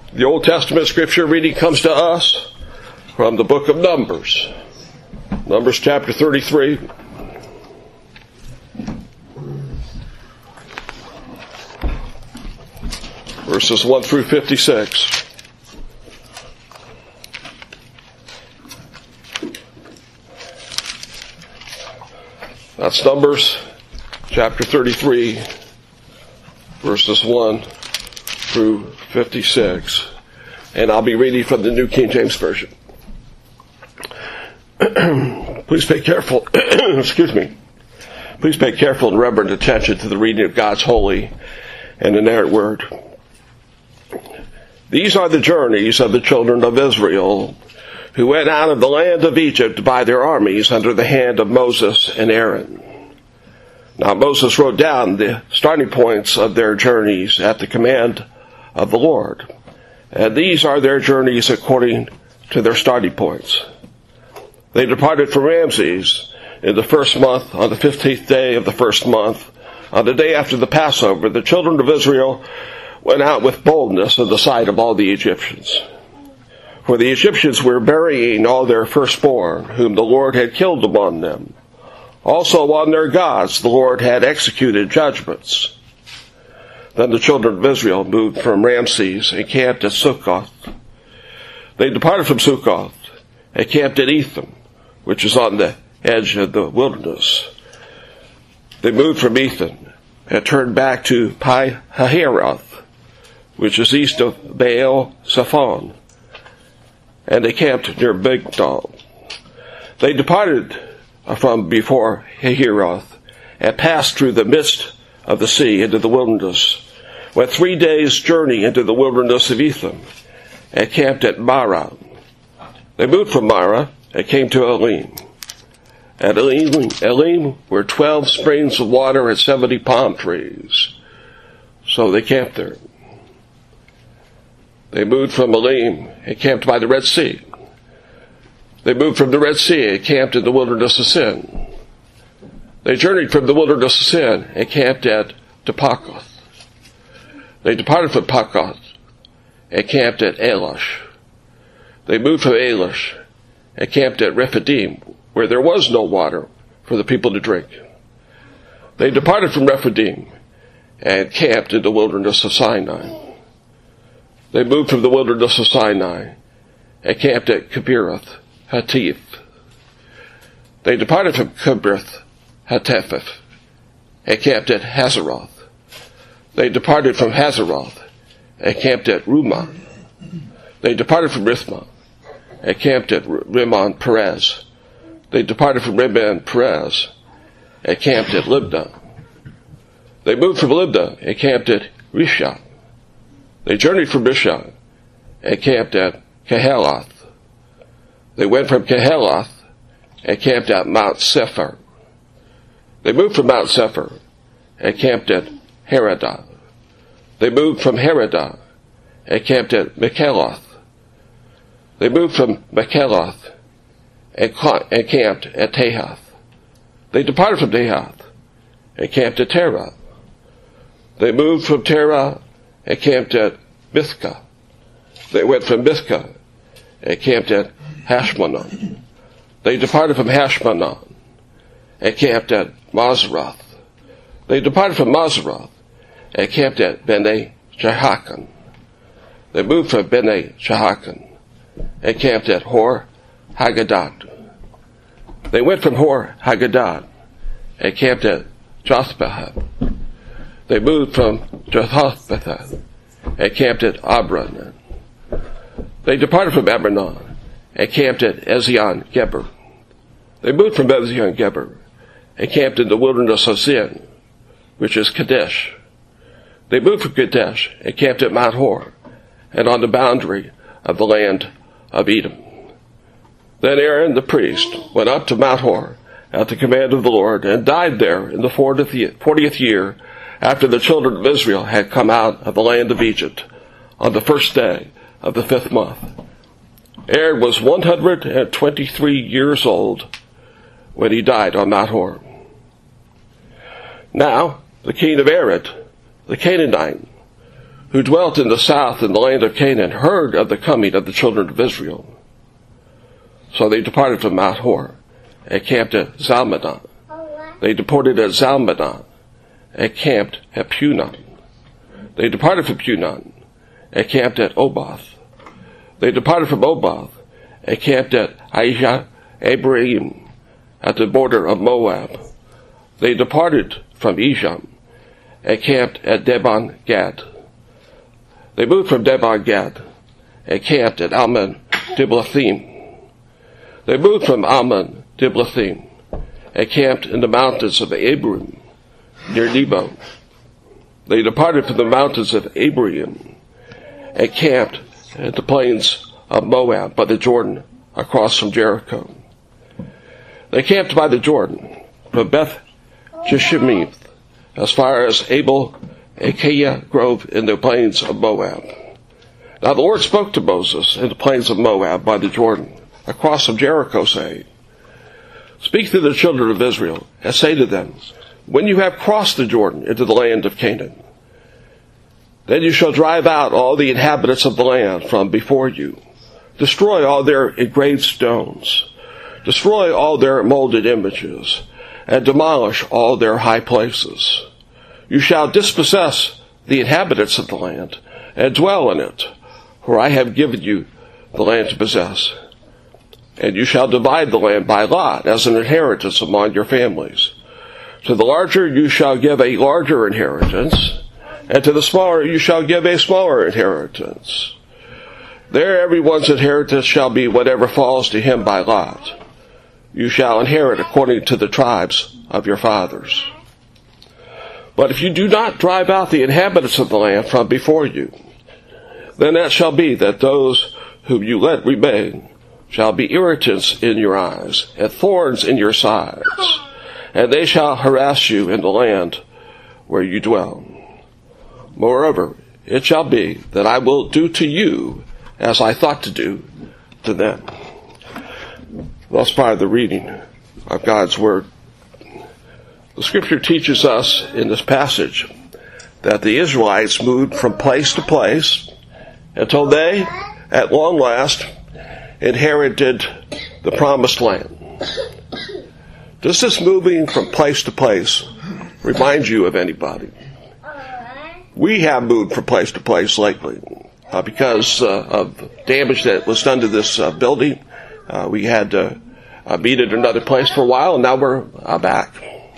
The Old Testament scripture reading comes to us from the book of Numbers. Numbers chapter 33. Verses 1 through 56. That's Numbers chapter 33, verses 1 through 56. And I'll be reading from the New King James Version. Please pay careful, excuse me. Please pay careful and reverent attention to the reading of God's holy and inerrant word. These are the journeys of the children of Israel who went out of the land of Egypt by their armies under the hand of Moses and Aaron. Now Moses wrote down the starting points of their journeys at the command of the Lord. And these are their journeys according to their starting points. They departed from Ramses in the first month, on the 15th day of the first month. On the day after the Passover, the children of Israel went out with boldness in the sight of all the Egyptians. For the Egyptians were burying all their firstborn, whom the Lord had killed among them. Also on their gods the Lord had executed judgments. Then the children of Israel moved from Ramses and camped at Succoth. They departed from Succoth and camped at Etham, which is on the edge of the wilderness. They moved from Etham and turned back to Pi-hahiroth, which is east of Baal Zephon, and they camped near Migdol. They departed from before Hahiroth and passed through the midst of the sea into the wilderness, went 3 days' journey into the wilderness of Etham, and camped at Marah. They moved from Marah and came to Elim. At Elim were 12 springs of water and 70 palm trees. So they camped there. They moved from Elim and camped by the Red Sea. They moved from the Red Sea and camped in the wilderness of Sin. They journeyed from the wilderness of Sin and camped at Tepachoth. They departed from Tepachoth and camped at Elash. They moved from Elash and camped at Rephidim, where there was no water for the people to drink. They departed from Rephidim and camped in the wilderness of Sinai. They moved from the wilderness of Sinai and camped at Kibroth Hattaavah. They departed from Kibroth Hattaavah and camped at Hazeroth. They departed from Hazeroth and camped at Rumah. They departed from Rithmah and camped at Rimmon Perez. They departed from Rimmon Perez and camped at Libnah. They moved from Libnah and camped at Rishah. They journeyed from Rishah and camped at Kehelath. They went from Kehelath and camped at Mount Sephar. They moved from Mount Sephar and camped at Heradah. They moved from Heradah and camped at Mikeloth. They moved from Mikeloth and camped at Tahath. They departed from Tahath and camped at Terah. They moved from Terah and camped at Mithkah. They went from Mithkah and camped at Hashmonon. They departed from Hashmonon and camped at Mazeroth. They departed from Mazeroth and camped at Bene Jahakan. They moved from Bene Jahakan and camped at Hor Haggadah. They went from Hor Haggadah and camped at Jothbahah. They moved from Jothbahah and camped at Abron. They departed from Abron and camped at Ezion Geber. They moved from Ezion Geber and camped in the wilderness of Zin, which is Kadesh. They moved from Kadesh and camped at Mount Hor and on the boundary of the land of Edom. Then Aaron the priest went up to Mount Hor at the command of the Lord and died there in the 40th year after the children of Israel had come out of the land of Egypt on the first day of the 5th month. Aaron was 123 years old when he died on Mount Hor. Now, the king of Arad, the Canaanite, who dwelt in the south in the land of Canaan, heard of the coming of the children of Israel. So they departed from Mount Hor and camped at Zalmanah. They departed at Zalmanah and camped at Punon. They departed from Punon and camped at Oboth. They departed from Oboth and camped at Abraham at the border of Moab. They departed from Ejam and camped at Debon Gad. They moved from Debon Gad and camped at Almon Diblathim. They moved from Almon Diblathim and camped in the mountains of Abiram near Nebo. They departed from the mountains of Abiram and camped at the plains of Moab by the Jordan across from Jericho. They camped by the Jordan from Beth Jeshimith as far as Abel Achaia Grove in the plains of Moab. Now the Lord spoke to Moses in the plains of Moab by the Jordan across from Jericho, saying, "Speak to the children of Israel and say to them, when you have crossed the Jordan into the land of Canaan, then you shall drive out all the inhabitants of the land from before you. Destroy all their engraved stones. Destroy all their molded images, and demolish all their high places. You shall dispossess the inhabitants of the land, and dwell in it, for I have given you the land to possess. And you shall divide the land by lot as an inheritance among your families. To the larger you shall give a larger inheritance, and to the smaller you shall give a smaller inheritance. There everyone's inheritance shall be whatever falls to him by lot. You shall inherit according to the tribes of your fathers. But if you do not drive out the inhabitants of the land from before you, then that shall be that those whom you let remain shall be irritants in your eyes, and thorns in your sides, and they shall harass you in the land where you dwell. Moreover, it shall be that I will do to you as I thought to do to them." Thus far the reading of God's Word. The Scripture teaches us in this passage that the Israelites moved from place to place until they, at long last, inherited the promised land. Does this moving from place to place remind you of anybody? We have moved from place to place lately because of damage that was done to this building. We had to meet at another place for a while, and now we're back.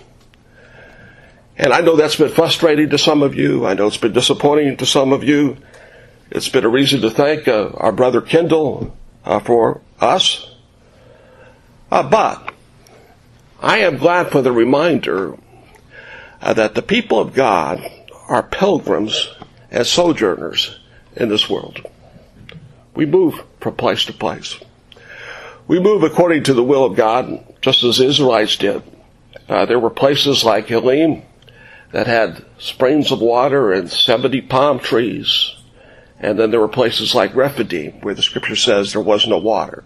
And I know that's been frustrating to some of you. I know it's been disappointing to some of you. It's been a reason to thank our brother Kendall for us. But I am glad for the reminder that the people of God are pilgrims and sojourners in this world. We move from place to place. We move according to the will of God, just as the Israelites did. There were places like Elim that had springs of water and 70 palm trees. And then there were places like Rephidim, where the Scripture says there was no water.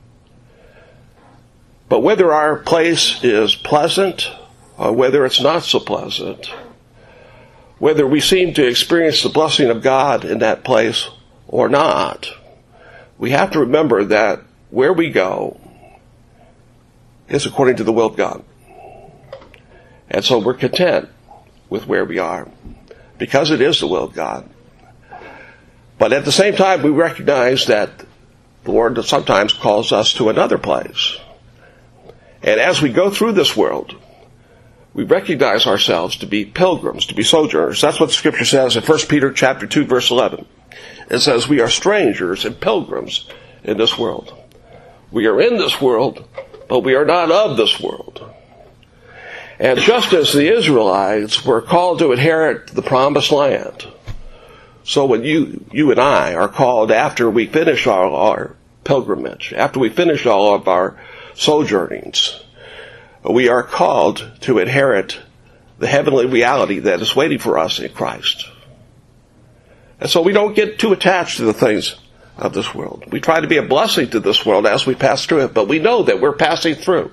But whether our place is pleasant or whether it's not so pleasant, whether we seem to experience the blessing of God in that place or not, we have to remember that where we go is according to the will of God. And so we're content with where we are because it is the will of God. But at the same time, we recognize that the Lord sometimes calls us to another place. And as we go through this world, we recognize ourselves to be pilgrims, to be sojourners. That's what the Scripture says in 1 Peter chapter 2, verse 11. It says, we are strangers and pilgrims in this world. We are in this world, but we are not of this world. And just as the Israelites were called to inherit the promised land, so when you and I are called after we finish our pilgrimage, after we finish all of our sojournings, we are called to inherit the heavenly reality that is waiting for us in Christ. And so we don't get too attached to the things of this world. We try to be a blessing to this world as we pass through it, but we know that we're passing through.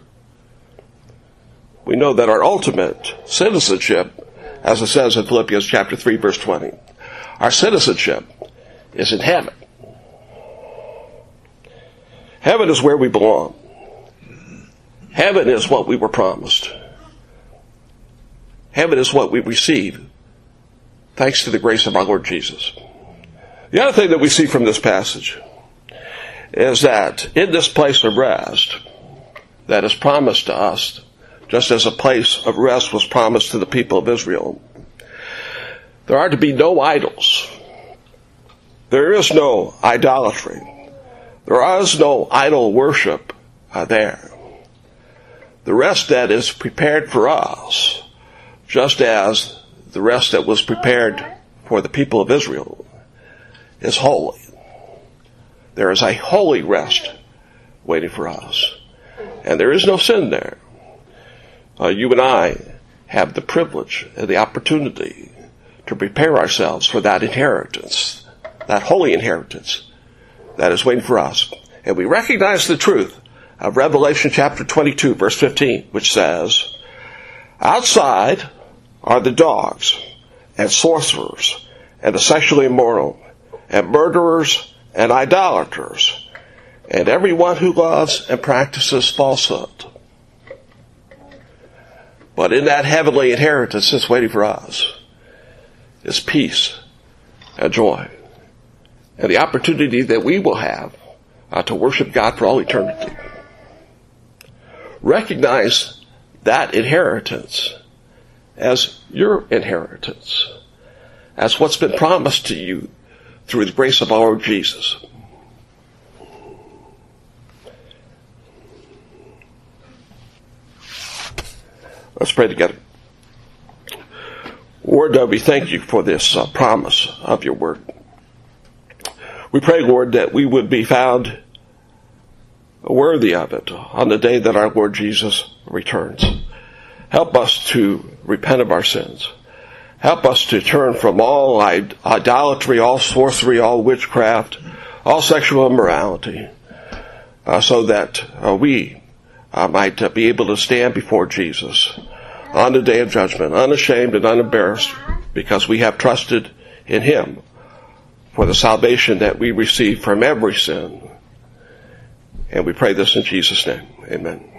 We know that our ultimate citizenship, as it says in Philippians chapter 3, verse 20, Our citizenship is in heaven. Heaven is where we belong. Heaven is what we were promised. Heaven is what we receive thanks to the grace of our Lord Jesus. The other thing that we see from this passage is that in this place of rest that is promised to us, just as a place of rest was promised to the people of Israel, there are to be no idols. There is no idolatry. There is no idol worship there. The rest that is prepared for us, just as the rest that was prepared for the people of Israel, is holy. There is a holy rest waiting for us. And there is no sin there. You and I have the privilege and the opportunity to prepare ourselves for that inheritance, that holy inheritance that is waiting for us. And we recognize the truth of Revelation chapter 22, verse 15, which says, outside are the dogs and sorcerers and the sexually immoral and murderers and idolaters and everyone who loves and practices falsehood. But in that heavenly inheritance that's waiting for us is peace and joy and the opportunity that we will have to worship God for all eternity. Recognize that inheritance as your inheritance, as what's been promised to you through the grace of our Lord Jesus. Let's pray together. Lord, we thank you for this promise of your word. We pray, Lord, that we would be found worthy of it on the day that our Lord Jesus returns. Help us to repent of our sins. Help us to turn from all idolatry, all sorcery, all witchcraft, all sexual immorality, so that we might be able to stand before Jesus on the day of judgment, unashamed and unembarrassed, because we have trusted in him for the salvation that we receive from every sin. And we pray this in Jesus' name. Amen.